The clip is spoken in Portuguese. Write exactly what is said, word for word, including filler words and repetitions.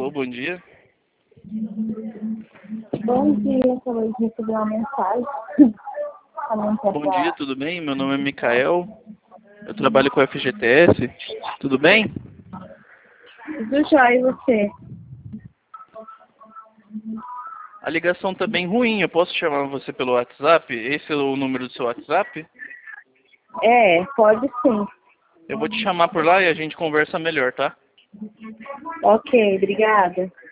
Alô, bom dia. Bom dia, acabei de receber uma mensagem. Bom dia, tudo bem? Meu nome é Micael. Eu trabalho com a F G T S. Tudo bem? Tudo jóia, e você? A ligação tá bem ruim. Eu posso chamar você pelo WhatsApp? Esse é o número do seu WhatsApp? É, pode sim. Eu vou te chamar por lá e a gente conversa melhor, tá? Ok, obrigada.